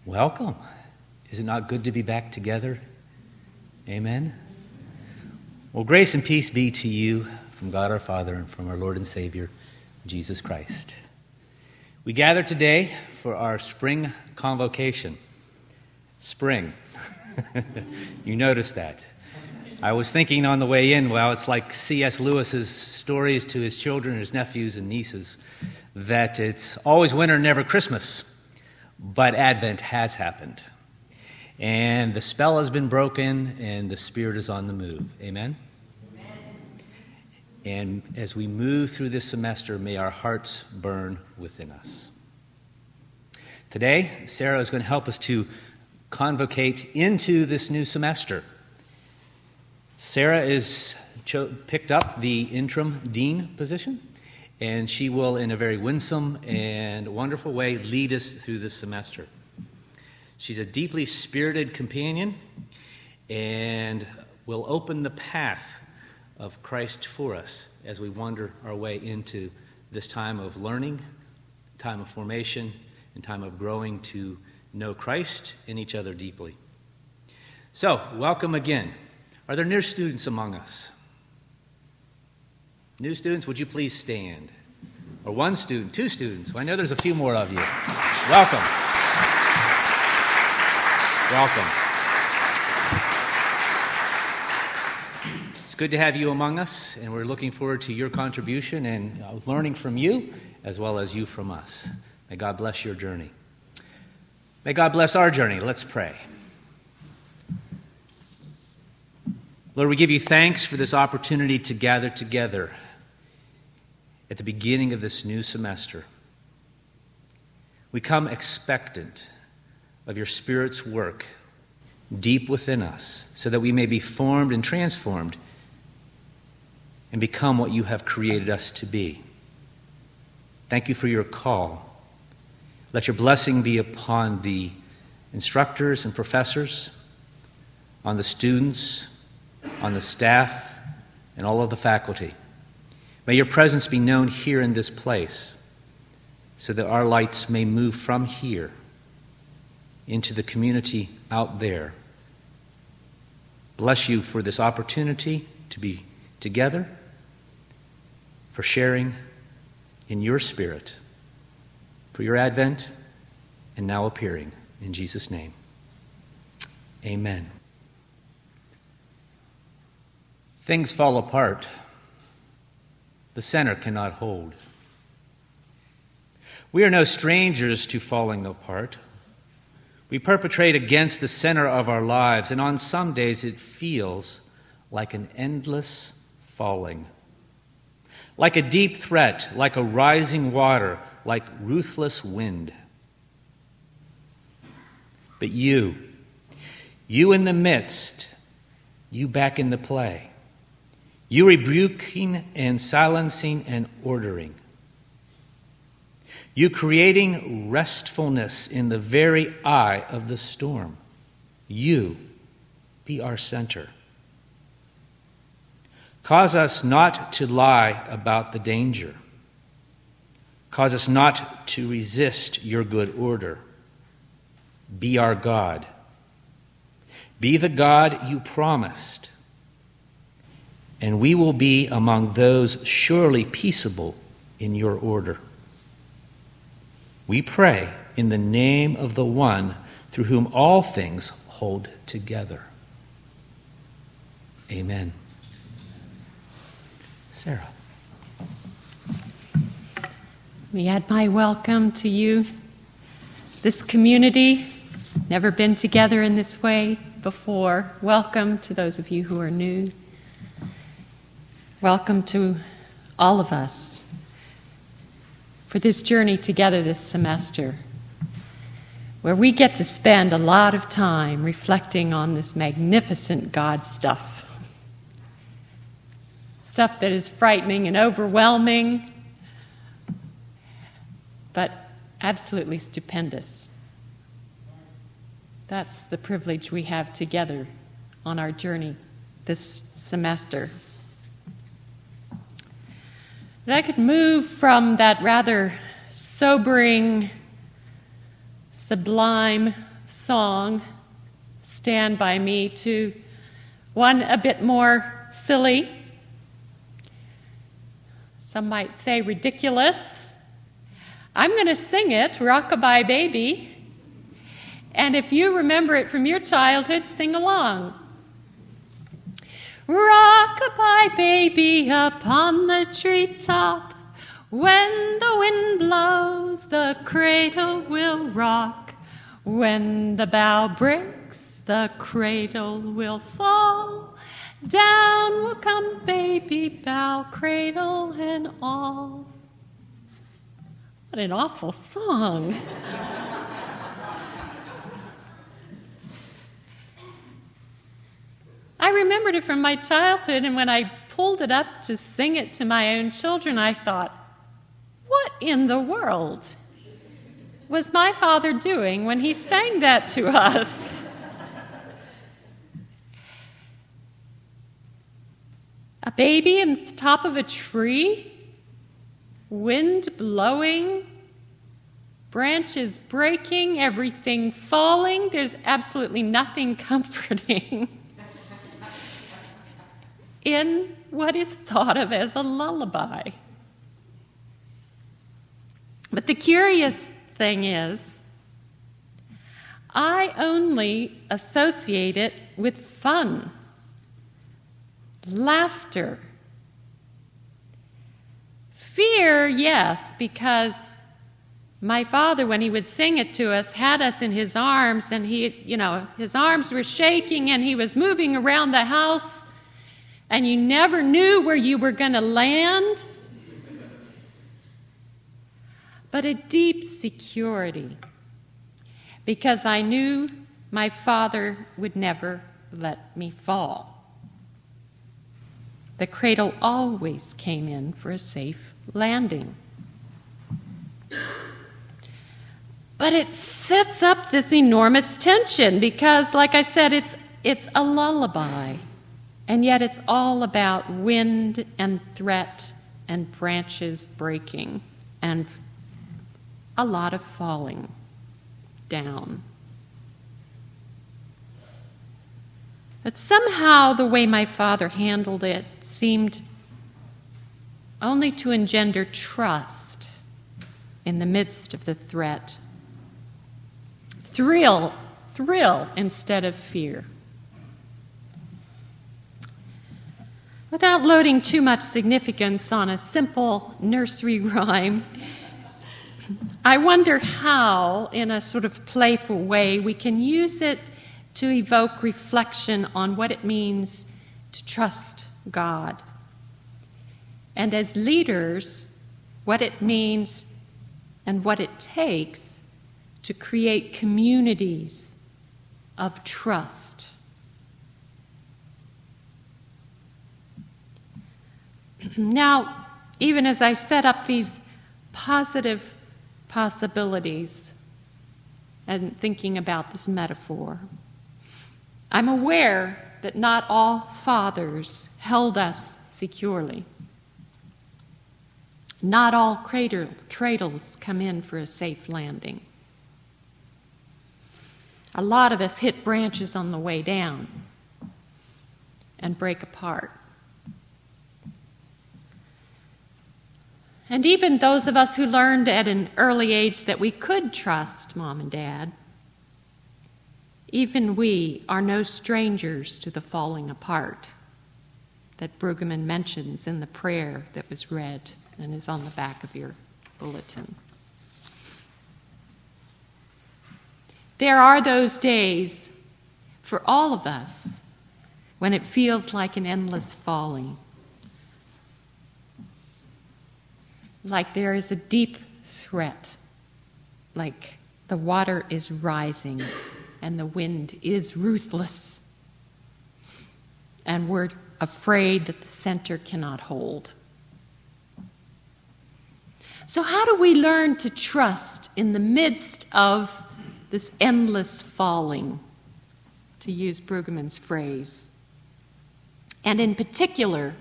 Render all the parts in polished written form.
Welcome. Is it not good to be back together? Amen. Well, grace and peace be to you from God our Father and from our Lord and Savior, Jesus Christ. We gather today for our spring convocation. Spring. You noticed that. I was thinking on the way in, well, it's like C.S. Lewis's stories to his children, his nephews and nieces, that it's always winter, never Christmas. But Advent has happened. And the spell has been broken and the Spirit is on the move. Amen? Amen. And as we move through this semester, may our hearts burn within us. Today, Sarah is going to help us to convocate into this new semester. Sarah is picked up the interim dean position, and she will, in a very winsome and wonderful way, lead us through this semester. She's a deeply spirited companion and will open the path of Christ for us as we wander our way into this time of learning, time of formation, and time of growing to know Christ and each other deeply. So, welcome again. Are there new students among us? New students, would you please stand? Or one student, two students. Well, I know there's a few more of you. Welcome. Welcome. It's good to have you among us, and we're looking forward to your contribution and learning from you as well as you from us. May God bless your journey. May God bless our journey. Let's pray. Lord, we give you thanks for this opportunity to gather together at the beginning of this new semester. We come expectant of your Spirit's work deep within us so that we may be formed and transformed and become what you have created us to be. Thank you for your call. Let your blessing be upon the instructors and professors, on the students, on the staff, and all of the faculty. May your presence be known here in this place so that our lights may move from here into the community out there. Bless you for this opportunity to be together, for sharing in your Spirit, for your advent and now appearing. In Jesus' name, amen. Things fall apart. The center cannot hold. We are no strangers to falling apart. We perpetrate against the center of our lives, and on some days it feels like an endless falling. Like a deep threat, like a rising water, like ruthless wind. But you in the midst, you back in the play. You rebuking and silencing and ordering. You creating restfulness in the very eye of the storm. You be our center. Cause us not to lie about the danger. Cause us not to resist your good order. Be our God. Be the God you promised. And we will be among those surely peaceable in your order. We pray in the name of the one through whom all things hold together. Amen. Sarah. Let me add my welcome to you. This community, never been together in this way before. Welcome to those of you who are new. Welcome to all of us for this journey together this semester, where we get to spend a lot of time reflecting on this magnificent God stuff. Stuff that is frightening and overwhelming, but absolutely stupendous. That's the privilege we have together on our journey this semester. But I could move from that rather sobering, sublime song, Stand By Me, to one a bit more silly. Some might say ridiculous. I'm going to sing it, Rockabye Baby. And if you remember it from your childhood, sing along. Rock-a-bye baby upon the treetop, when the wind blows, the cradle will rock. When the bough breaks, the cradle will fall. Down will come baby, bough, cradle, and all. What an awful song. I remembered it from my childhood, and when I pulled it up to sing it to my own children, I thought, what in the world was my father doing when he sang that to us? A baby on the top of a tree, wind blowing, branches breaking, everything falling. There's absolutely nothing comforting in what is thought of as a lullaby. But the curious thing is, I only associate it with fun, laughter. Fear, yes, because my father, when he would sing it to us, had us in his arms, and his arms were shaking, and he was moving around the house, and you never knew where you were going to land. But a deep security, because I knew my father would never let me fall. The cradle always came in for a safe landing. But it sets up this enormous tension because, like I said, it's a lullaby. And yet it's all about wind and threat and branches breaking and a lot of falling down. But somehow the way my father handled it seemed only to engender trust in the midst of the threat. Thrill instead of fear. Without loading too much significance on a simple nursery rhyme, I wonder how, in a sort of playful way, we can use it to evoke reflection on what it means to trust God. And as leaders, what it means and what it takes to create communities of trust. Now, even as I set up these positive possibilities and thinking about this metaphor, I'm aware that not all fathers held us securely. Not all cradles come in for a safe landing. A lot of us hit branches on the way down and break apart. And even those of us who learned at an early age that we could trust Mom and Dad, even we are no strangers to the falling apart that Brueggemann mentions in the prayer that was read and is on the back of your bulletin. There are those days for all of us when it feels like an endless falling. Like there is a deep threat, like the water is rising and the wind is ruthless, and we're afraid that the center cannot hold. So how do we learn to trust in the midst of this endless falling, to use Brueggemann's phrase? And in particular,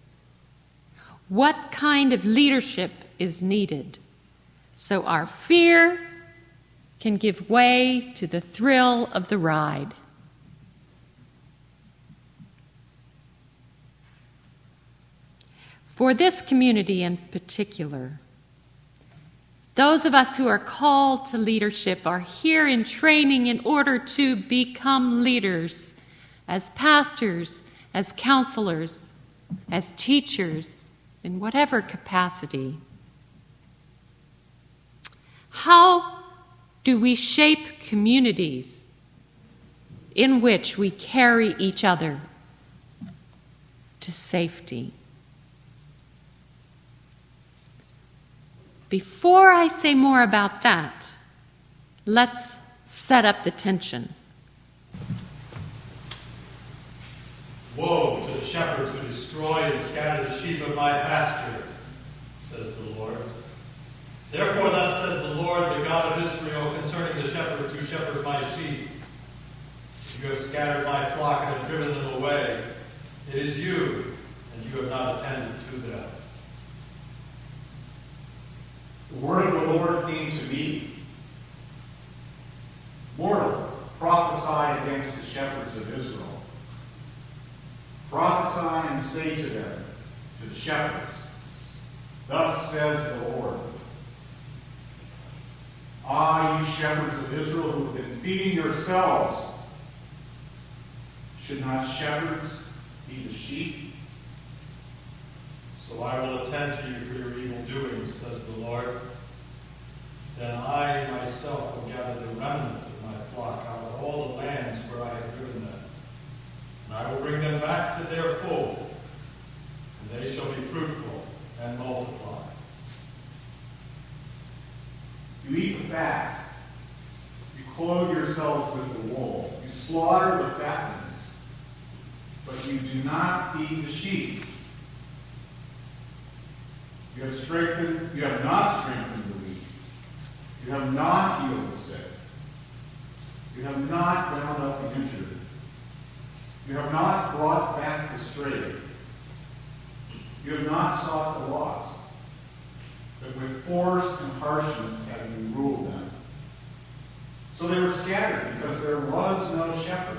what kind of leadership is needed so our fear can give way to the thrill of the ride. For this community in particular, those of us who are called to leadership are here in training in order to become leaders, as pastors, as counselors, as teachers, in whatever capacity. How do we shape communities in which we carry each other to safety? Before I say more about that, let's set up the tension. Woe to the shepherds who destroy and scatter the sheep of my pasture, says the Lord. Therefore thus says the Lord, the God of Israel, concerning the shepherds who shepherd my sheep. You have scattered my flock and have driven them away. It is you, and you have not attended to them. The word of the Lord came to me. Mortal, prophesy against the shepherds of Israel. Prophesy and say to them, to the shepherds, thus says the Lord. Ah, you shepherds of Israel who have been feeding yourselves, should not shepherds feed the sheep? So I will attend to you for your evil doings, says the Lord. Then I myself will gather the remnant of my flock out of all the lands where I have driven them. And I will bring them back to their fold, and they shall be fruitful and multiply. You eat the fat. You clothe yourselves with the wool. You slaughter the fatlings, but you do not feed the sheep. You have not strengthened the weak. You have not healed the sick. You have not bound up the injured. You have not brought back the strayed. You have not sought the lost. But with force and harshness have you ruled them. So they were scattered because there was no shepherd.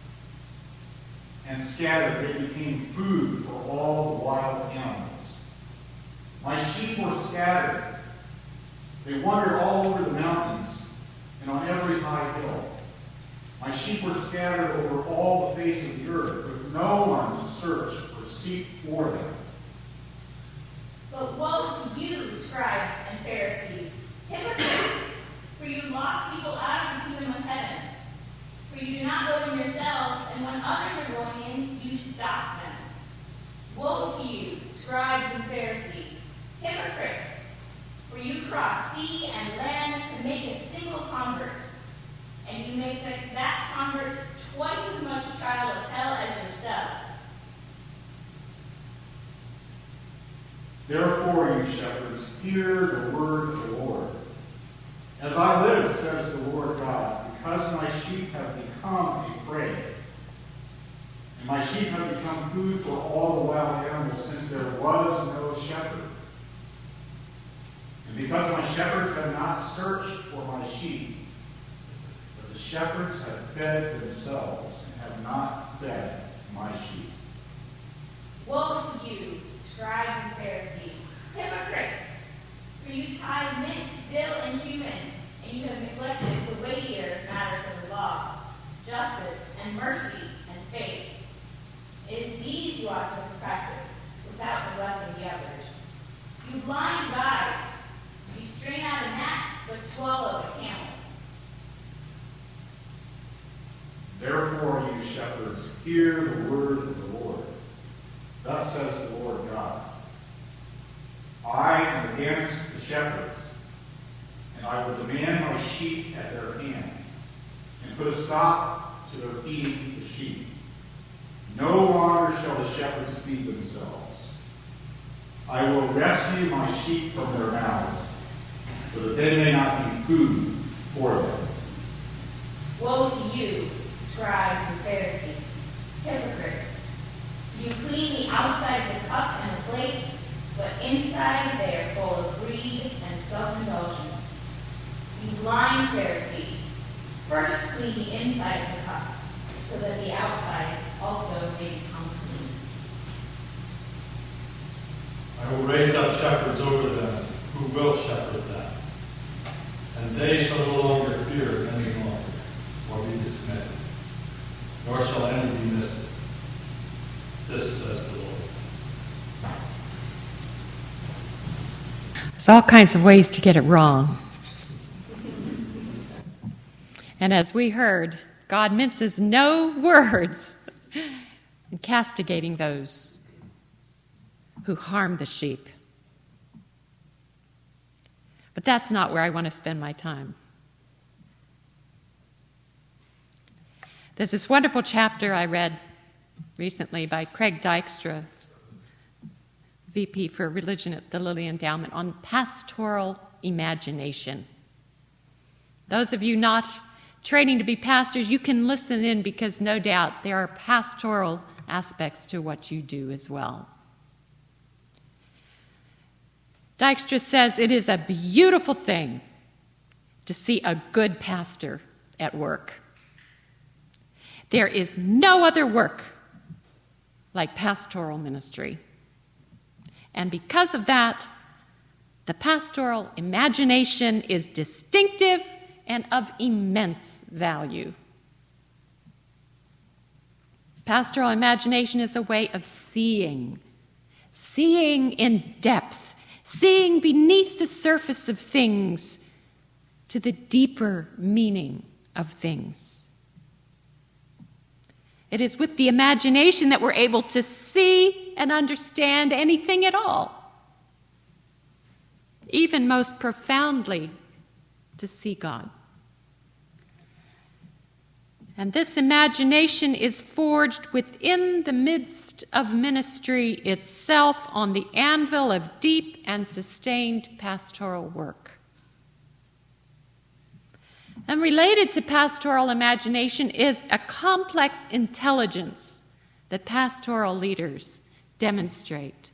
And scattered they became food for all the wild animals. My sheep were scattered. They wandered all over the mountains and on every high hill. My sheep were scattered over all the face of the earth, with no one to search or seek for them. But woe to you, scribes and Pharisees, hypocrites, for you lock people out of the kingdom of heaven. For you do not go in yourselves, and when others are going in, you stop them. Woe to you, scribes and Pharisees, hypocrites, for you cross sea and land to make a single convert, and you make that convert twice as much a child of hell as yourselves. Therefore, you shepherds, hear the word of the Lord. As I live, says the Lord God, because my sheep have become a prey, and my sheep have become food for all the wild animals, since there was no shepherd. And because my shepherds have not searched for my sheep, but the shepherds have fed themselves and have not fed my sheep. Woe to you, scribes and Pharisees, hypocrites! For you tithe mint, dill, and cumin, and you have neglected the weightier matters of the law, justice and mercy and faith. It is these you ought to have practiced, without neglecting the others. You blind guides! You strain out a gnat, but swallow a camel. Therefore, you shepherds, hear the word of the Lord. Thus says the Lord God. I am against the shepherds, and I will demand my sheep at their hand, and put a stop to their feeding the sheep. No longer shall the shepherds feed themselves. I will rescue my sheep from their mouths, so that they may not be food for them. Woe to you, scribes and Pharisees, hypocrites! You clean the outside of the cup and the plate, but inside they are full of greed and self-indulgence. You Blind Pharisee, first clean the inside of the cup, so that the outside also may become clean. I will raise up shepherds over them, who will shepherd them. And they shall no longer fear any longer, or be dismayed, nor shall any be missing. This says the Lord. There's all kinds of ways to get it wrong. And as we heard, God minces no words in castigating those who harm the sheep. But that's not where I want to spend my time. There's this wonderful chapter I read recently by Craig Dykstra, VP for Religion at the Lilly Endowment, on pastoral imagination. Those of you not training to be pastors, you can listen in because no doubt there are pastoral aspects to what you do as well. Dykstra says it is a beautiful thing to see a good pastor at work. There is no other work like pastoral ministry. And because of that, the pastoral imagination is distinctive and of immense value. Pastoral imagination is a way of seeing in depth, seeing beneath the surface of things to the deeper meaning of things. It is with the imagination that we're able to see and understand anything at all, even most profoundly to see God. And this imagination is forged within the midst of ministry itself on the anvil of deep and sustained pastoral work. And related to pastoral imagination is a complex intelligence that pastoral leaders demonstrate.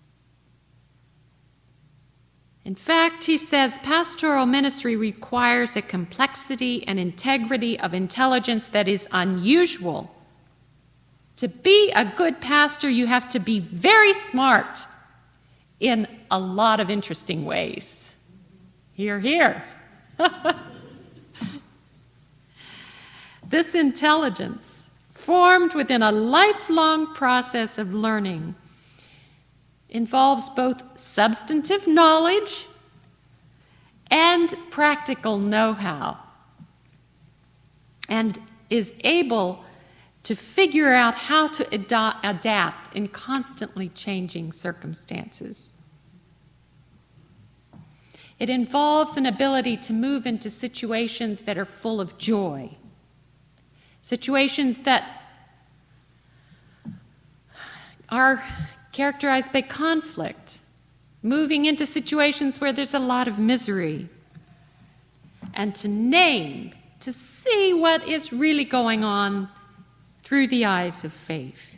In fact, he says pastoral ministry requires a complexity and integrity of intelligence that is unusual. To be a good pastor, you have to be very smart in a lot of interesting ways. Hear, hear. This intelligence, formed within a lifelong process of learning, involves both substantive knowledge and practical know-how, and is able to figure out how to adapt in constantly changing circumstances. It involves an ability to move into situations that are full of joy, situations that are characterized by conflict, moving into situations where there's a lot of misery, and to see what is really going on through the eyes of faith.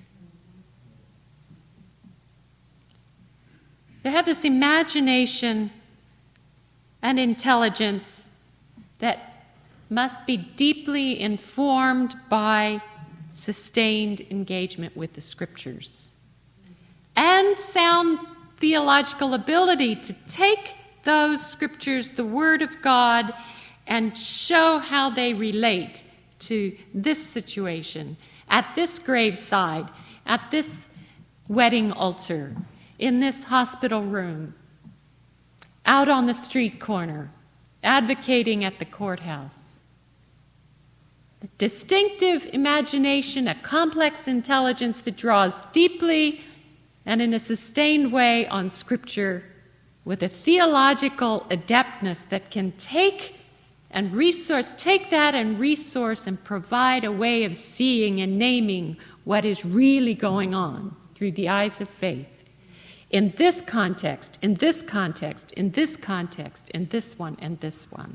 To have this imagination and intelligence that must be deeply informed by sustained engagement with the Scriptures, and sound theological ability to take those Scriptures, the Word of God, and show how they relate to this situation, at this graveside, at this wedding altar, in this hospital room, out on the street corner, advocating at the courthouse. A distinctive imagination, a complex intelligence that draws deeply and in a sustained way on Scripture, with a theological adeptness that can take that and resource and provide a way of seeing and naming what is really going on through the eyes of faith. In this context, in this context, in this context, in this one, and this one.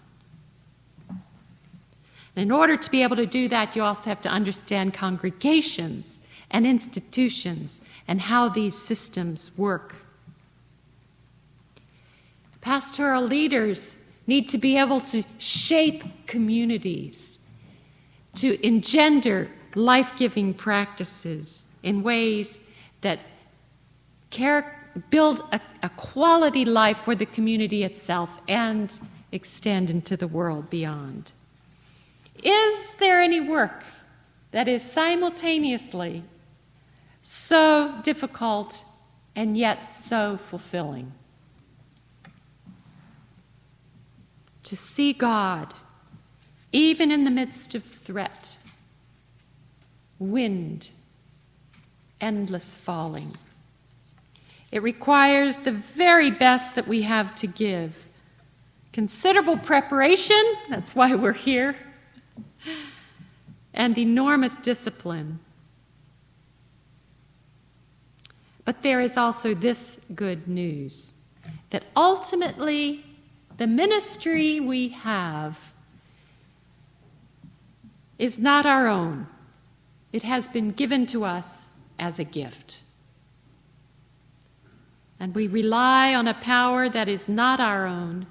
And in order to be able to do that, you also have to understand congregations and institutions and how these systems work. Pastoral leaders need to be able to shape communities, to engender life-giving practices in ways that build a quality life for the community itself and extend into the world beyond. Is there any work that is simultaneously so difficult and yet so fulfilling? To see God, even in the midst of threat, wind, endless falling. It requires the very best that we have to give. Considerable preparation, that's why we're here, and enormous discipline. But there is also this good news, that ultimately the ministry we have is not our own. It has been given to us as a gift. And we rely on a power that is not our own,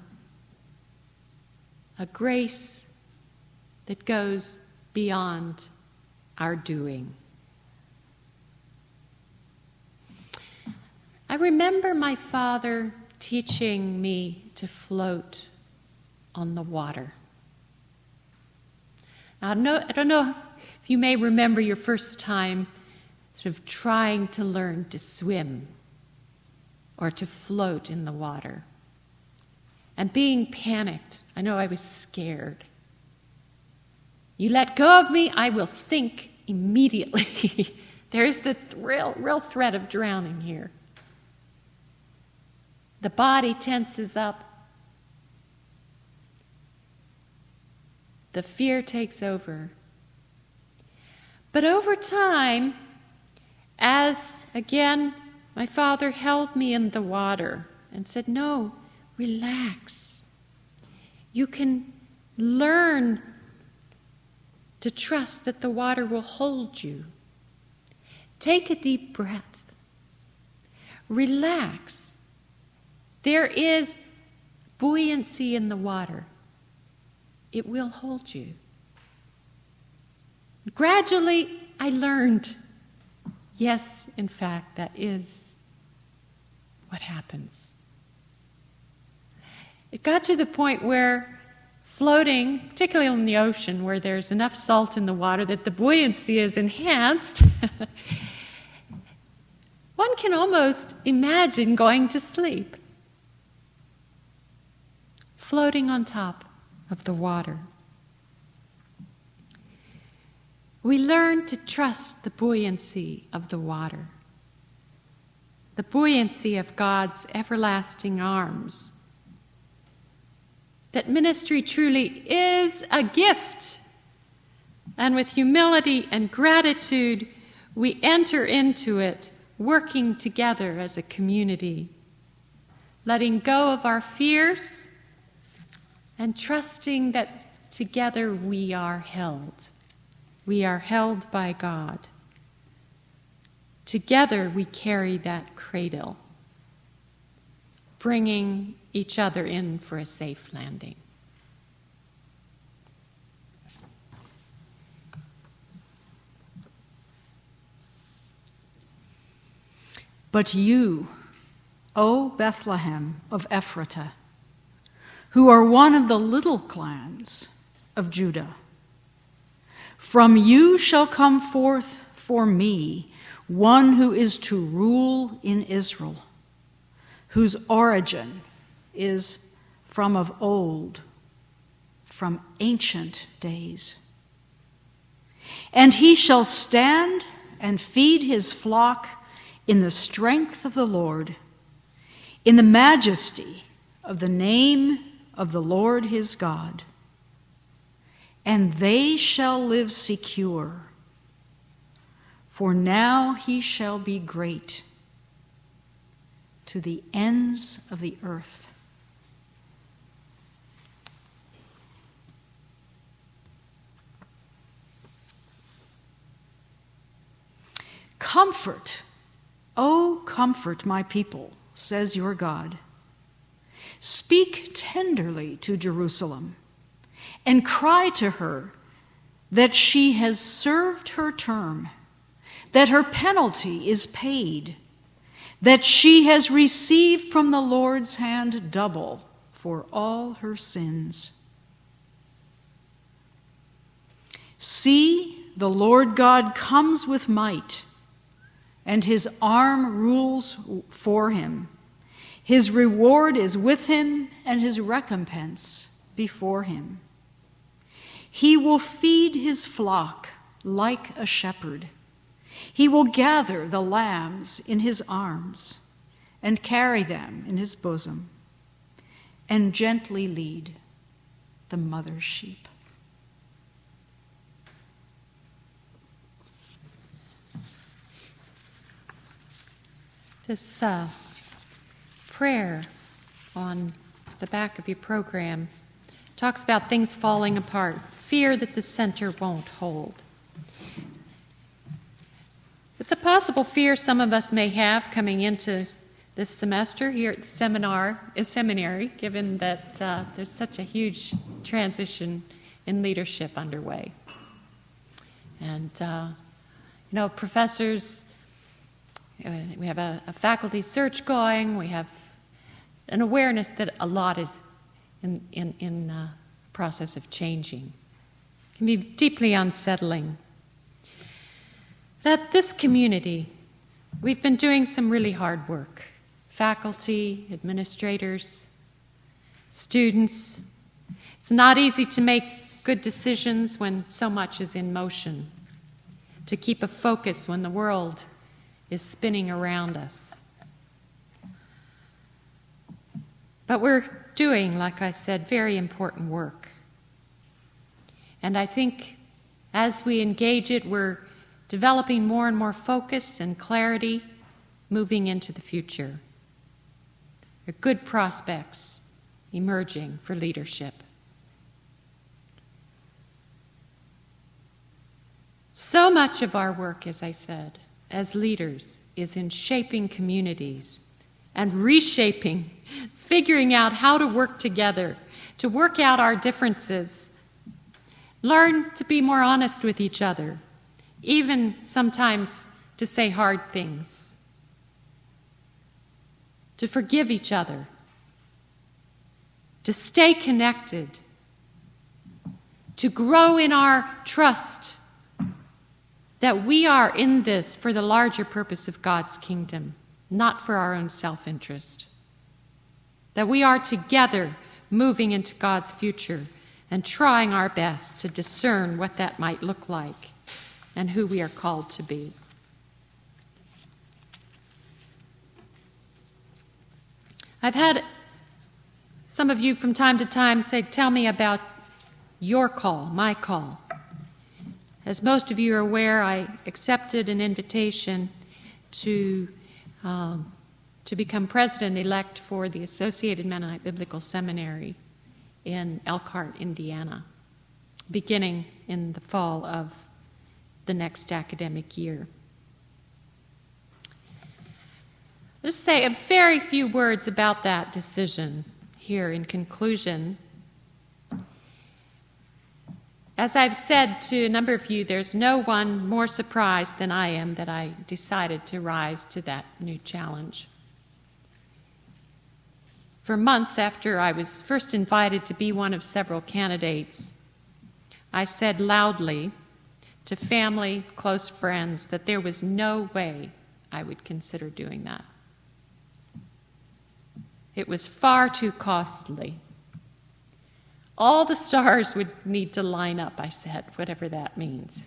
a grace that goes beyond our doing. I remember my father teaching me to float on the water. Now, I don't know if you may remember your first time sort of trying to learn to swim or to float in the water and being panicked. I know I was scared. You let go of me, I will sink immediately. There's the real threat of drowning here. The body tenses up. The fear takes over. But over time, as again my father held me in the water and said, "No, relax. You can learn to trust that the water will hold you. Take a deep breath. Relax. There is buoyancy in the water. It will hold you." Gradually, I learned, yes, in fact, that is what happens. It got to the point where floating, particularly in the ocean, where there's enough salt in the water that the buoyancy is enhanced, one can almost imagine going to sleep, floating on top of the water. We learn to trust the buoyancy of the water, the buoyancy of God's everlasting arms, that ministry truly is a gift. And with humility and gratitude, we enter into it, working together as a community, letting go of our fears and trusting that together we are held. We are held by God. Together we carry that cradle, bringing each other in for a safe landing. But you, O Bethlehem of Ephratah, who are one of the little clans of Judah, from you shall come forth for me one who is to rule in Israel, whose origin is from of old, from ancient days. And he shall stand and feed his flock in the strength of the Lord, in the majesty of the name of the Lord his God. And they shall live secure, for now he shall be great to the ends of the earth. Comfort, oh, comfort my people, says your God. Speak tenderly to Jerusalem and cry to her that she has served her term, that her penalty is paid, that she has received from the Lord's hand double for all her sins. See, the Lord God comes with might, and his arm rules for him. His reward is with him, and his recompense before him. He will feed his flock like a shepherd. He will gather the lambs in his arms and carry them in his bosom, and gently lead the mother sheep. This prayer on the back of your program talks about things falling apart, fear that the center won't hold. It's a possible fear some of us may have coming into this semester here at the seminary, given that there's such a huge transition in leadership underway. And, professors, we have a faculty search going, we have an awareness that a lot is in process of changing. It can be deeply unsettling. But at this community, we've been doing some really hard work. Faculty, administrators, students. It's not easy to make good decisions when so much is in motion, to keep a focus when the world is spinning around us. But we're doing, like I said, very important work. And I think as we engage it, we're developing more and more focus and clarity moving into the future. There are good prospects emerging for leadership. So much of our work, as I said, as leaders, is in shaping communities and reshaping, figuring out how to work together, to work out our differences, learn to be more honest with each other, even sometimes to say hard things, to forgive each other, to stay connected, to grow in our trust that we are in this for the larger purpose of God's kingdom, not for our own self-interest. That we are together moving into God's future and trying our best to discern what that might look like and who we are called to be. I've had some of you from time to time say, tell me about your call, my call. As most of you are aware, I accepted an invitation to become president-elect for the Associated Mennonite Biblical Seminary in Elkhart, Indiana, beginning in the fall of the next academic year. I'll just say a very few words about that decision here in conclusion. As I've said to a number of you, there's no one more surprised than I am that I decided to rise to that new challenge. For months after I was first invited to be one of several candidates, I said loudly to family, close friends, that there was no way I would consider doing that. It was far too costly. All the stars would need to line up, I said, whatever that means.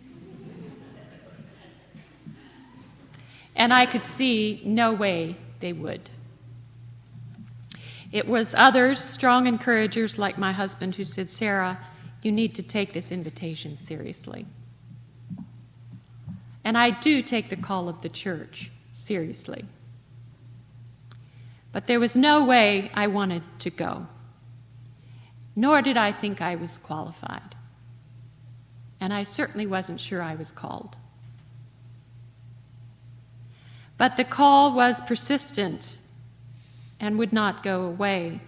And I could see no way they would. It was others, strong encouragers like my husband, who said, Sarah, you need to take this invitation seriously. And I do take the call of the church seriously. But there was no way I wanted to go. Nor did I think I was qualified. And I certainly wasn't sure I was called. But the call was persistent. and would not go away.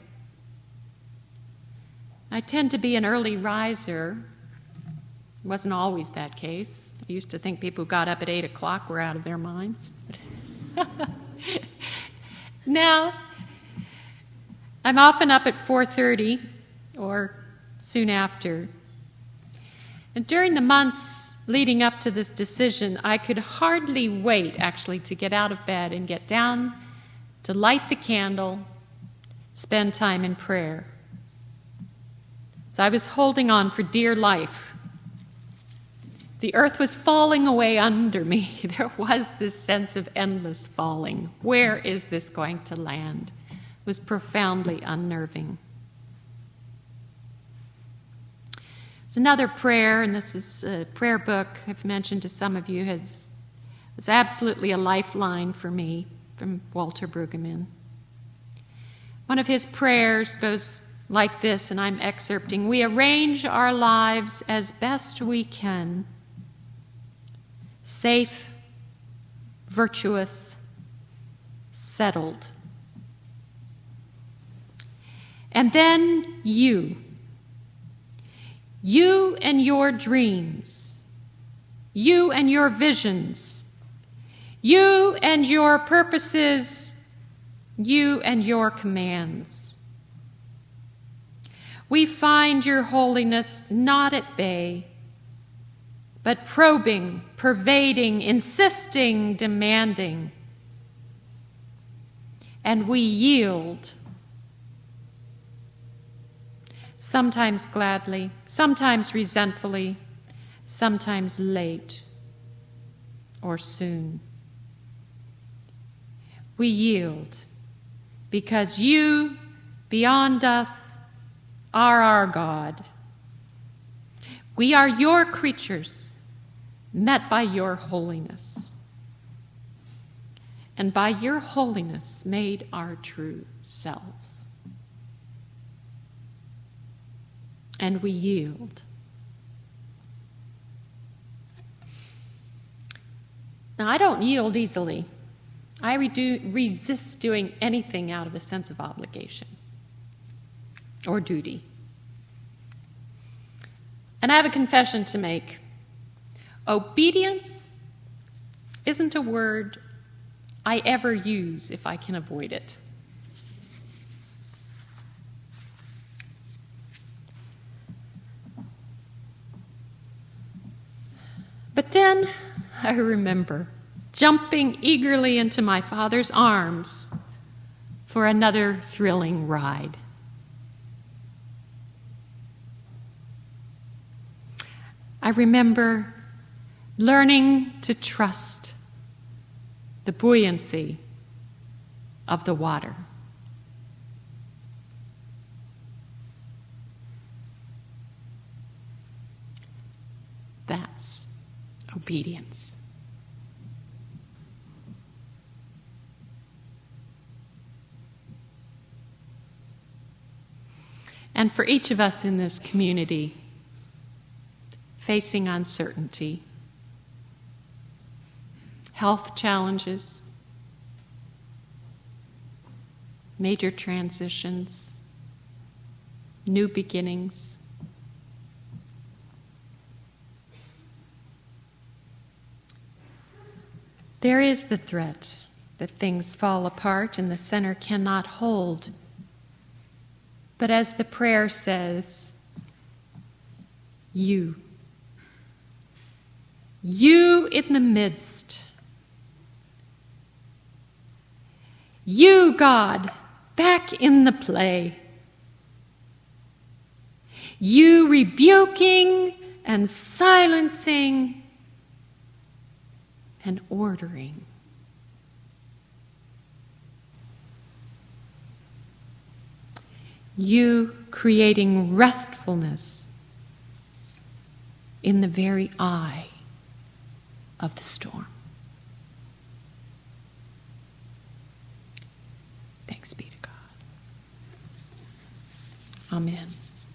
I tend to be an early riser. It wasn't always that case. I used to think people who got up at 8 o'clock were out of their minds. Now, I'm often up at 4:30 or soon after. And during the months leading up to this decision, I could hardly wait, actually, to get out of bed and get down to light the candle, spend time in prayer. So I was holding on for dear life. The earth was falling away under me. There was this sense of endless falling. Where is this going to land? It was profoundly unnerving. There's another prayer, and this is a prayer book I've mentioned to some of you. Was absolutely a lifeline for me, from Walter Brueggemann. One of his prayers goes like this, and I'm excerpting: "We arrange our lives as best we can, safe, virtuous, settled. And then you and your dreams, you and your visions, you and your purposes, you and your commands. We find your holiness not at bay, but probing, pervading, insisting, demanding. And we yield, sometimes gladly, sometimes resentfully, sometimes late or soon. We yield because you, beyond us, are our God. We are your creatures, met by your holiness, and by your holiness made our true selves. And we yield. Now, I don't yield easily. I resist doing anything out of a sense of obligation or duty. And I have a confession to make. Obedience isn't a word I ever use if I can avoid it. But then I remember jumping eagerly into my father's arms for another thrilling ride. I remember learning to trust the buoyancy of the water. That's obedience. And for each of us in this community, facing uncertainty, health challenges, major transitions, new beginnings, there is the threat that things fall apart and the center cannot hold. But as the prayer says, you in the midst, you, God, back in the play, you rebuking and silencing and ordering. You creating restfulness in the very eye of the storm. Thanks be to God. Amen.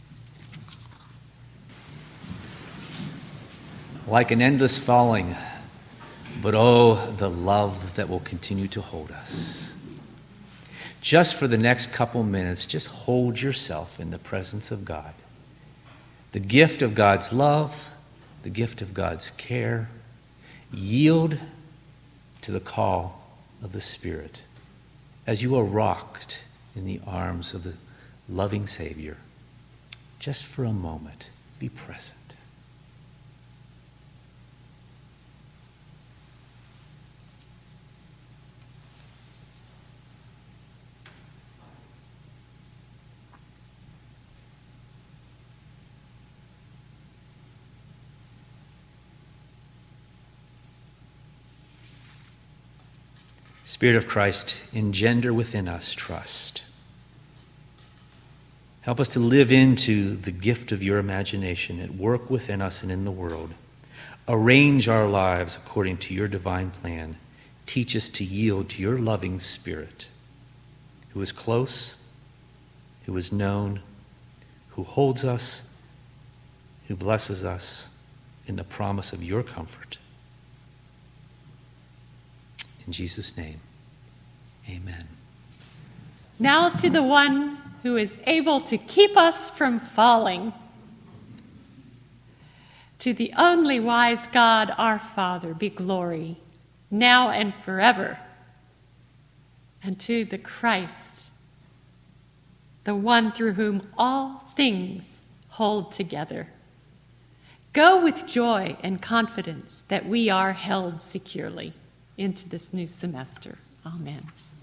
Like an endless falling, but oh, the love that will continue to hold us. just for the next couple minutes, just hold yourself in the presence of God. The gift of God's love, the gift of God's care. Yield to the call of the Spirit as you are rocked in the arms of the loving Savior. Just for a moment, be present. Spirit of Christ, engender within us trust. Help us to live into the gift of your imagination at work within us and in the world. Arrange our lives according to your divine plan. Teach us to yield to your loving Spirit, who is close, who is known, who holds us, who blesses us in the promise of your comfort. In Jesus' name, amen. Now to the one who is able to keep us from falling. To the only wise God, our Father, be glory, now and forever. And to the Christ, the one through whom all things hold together. Go with joy and confidence that we are held securely into this new semester. Amen.